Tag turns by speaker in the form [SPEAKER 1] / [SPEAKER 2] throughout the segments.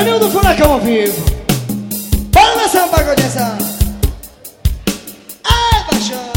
[SPEAKER 1] Danilo do Furacão ao vivo. Bora dançar um pagode essa. Ai, paixão.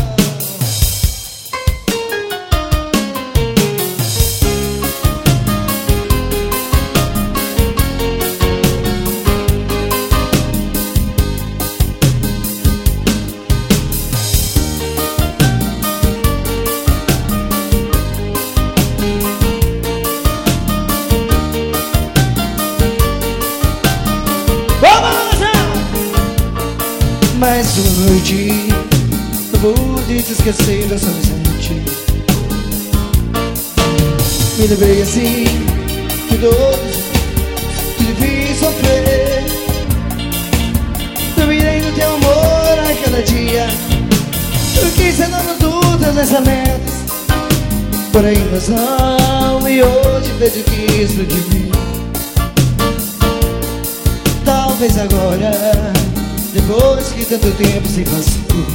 [SPEAKER 1] Mais uma noite, não pude te esquecer dessa gente. Me lembrei assim, que todos te vi sofrer. Eu mirei no teu amor a cada dia. Eu quis ser dono dos teus pensamentos, porém mas não, e hoje vejo que isso de mim. Talvez agora, depois que tanto tempo se passou,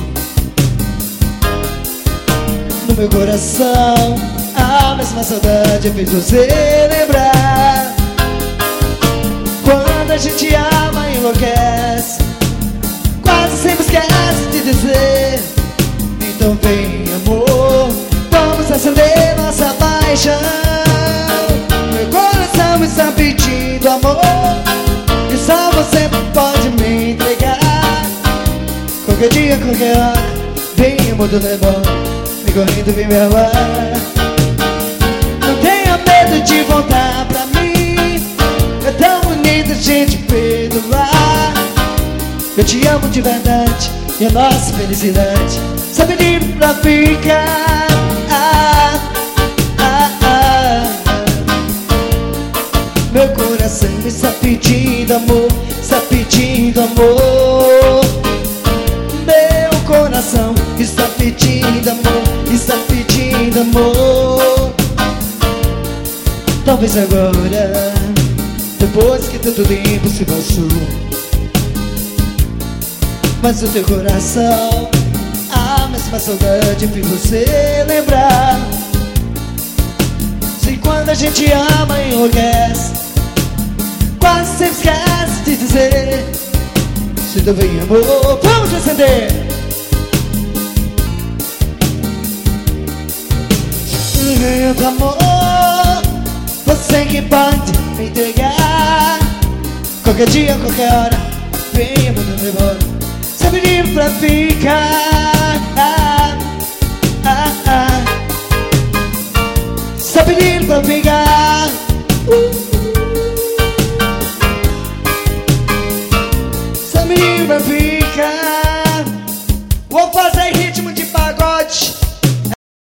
[SPEAKER 1] no meu coração a mesma saudade fez você lembrar. Quando a gente ama e enlouquece, quase sempre esquece de dizer. Então vem amor, vamos acender nossa paixão. Meu coração está pedindo amor, e só você pode me entregar. Qualquer dia, qualquer hora, vem amor do lebão, vem correndo, vem me amar. Não tenha medo de voltar pra mim, é tão bonito a gente perdoar. Eu te amo de verdade, e a nossa felicidade só pedir pra ficar. Meu coração está pedindo amor, está pedindo amor. Meu coração está pedindo amor, está pedindo amor. Talvez agora, depois que tanto tempo se passou, mas o teu coração, a mesma saudade fez você lembrar. Se quando a gente ama enlouquece, quase sempre esquece de dizer. Se tu vem amor, vamos acender. Meu amor, você que pode me entregar. Qualquer dia, qualquer hora, vem amor do meu amor, só pedir pra ficar. Só pedir pra ficar. Só pedir pra ficar. Vou fazer